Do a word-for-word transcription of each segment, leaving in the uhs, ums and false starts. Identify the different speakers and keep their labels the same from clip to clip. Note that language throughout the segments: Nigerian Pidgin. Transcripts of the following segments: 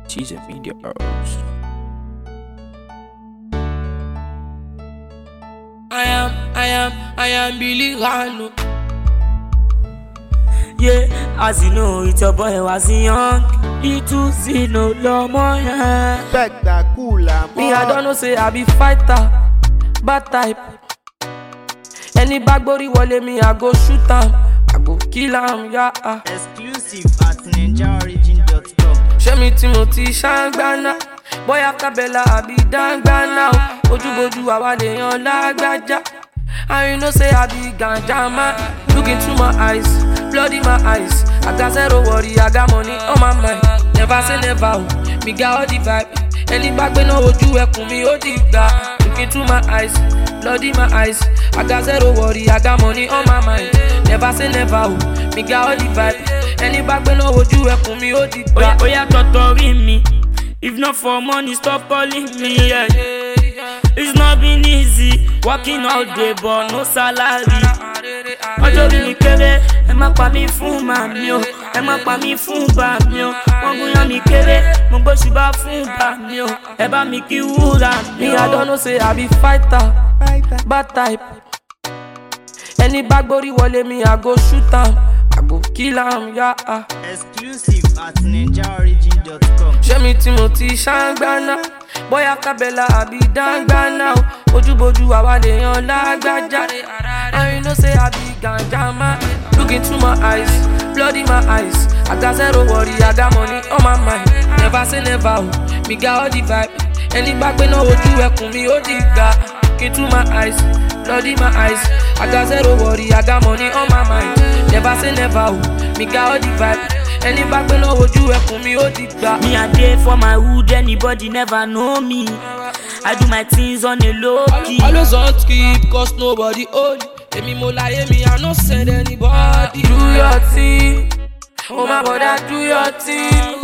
Speaker 1: She's a media host.
Speaker 2: I am, I am, I am Billy Rano.
Speaker 3: Yeah, as you know, it's your boy was young. Little Zino Lomo, yeah.
Speaker 4: Spectacular,
Speaker 2: Me, I don't know, say I be fighter, bad type. Any bag body wale me, I go shoot am, I go kill am, yeah.
Speaker 5: Exclusive at ninja origin dot com.
Speaker 2: Show me Timothy Shangbana. Boy after Bella, I be Dangbana. Oju boju awa leyan lagbaja. And you know say I be ganja man. Look into my eyes, blood in my eyes. I got zero worry, I got money on my mind. Never say never, oh. Me got all the vibe. Any bag we no oju ekun mi o digba. Look into my eyes, blood in my eyes. I got zero worry, I got money on my mind. Never say never, oh. Me got all the vibe. Any bag we no oju ekun mi o digba.
Speaker 3: Oya, oya, totori me. If not for money, stop calling me. Yeah. It's not been easy, working all day but no salary. Ọjọ́ rí mi kéré, ẹ má pa mí fún màmí o, ẹ má pa mí fún bàmí o. Wọ́n gúnyán mi kéré, mo gbóṣùbà fún bàmí o, ẹ bá mi kí wúrà mi
Speaker 2: Me,
Speaker 3: o.
Speaker 2: I don't know, say I be fighter, bad type. Any bag body wale me, I go shoot am, I go kill am, yeah.
Speaker 5: Exclusive at ninja origin dot com.
Speaker 2: Show me Timothy Shangbana. Boy after Bella, I be Dangbana. Oju boju awa leyan lagbaja. And you know say I be ganja man. Look into my eyes, blood in my eyes. I got zero worry, I got money on my mind. Never say never, oh. Me got all the vibe. Any bag we no oju ekun mi o digba. Look into my eyes, blood in my eyes. I got zero worry, I got money on my mind. Never say never, oh. Me got all the vibe. Any bag we no oju ekun mi o digba.
Speaker 3: Me a day for my hood, anybody never know me. I do my things on a low key.
Speaker 2: Always on skip, cause nobody own. Emi mo laye me, I no send anybody. Do your thing, oh my brother, do your thing.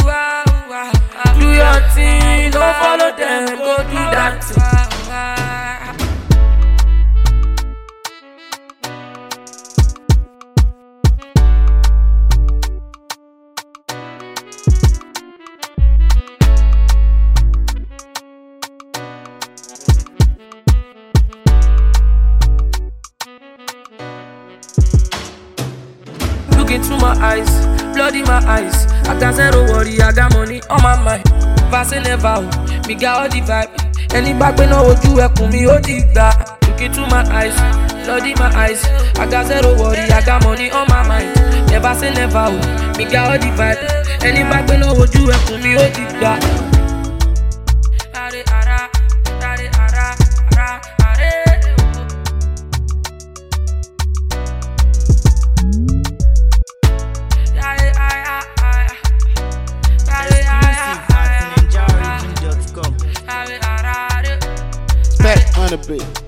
Speaker 2: Do your thing, don't follow them, go do that thing. Look into my eyes, blood in my eyes. I got zero worry, I got money on my mind. Never say never, oh. Me got all the vibe. Any bag we no oju ekun mi o digba. Look into my eyes, blood in my eyes. I got zero worry, I got money on my mind. Never say never, oh. Me got all the vibe. Any bag we no oju ekun mi o digba.
Speaker 5: Exclusive at ninja origin dot com.
Speaker 4: Spec on the beat.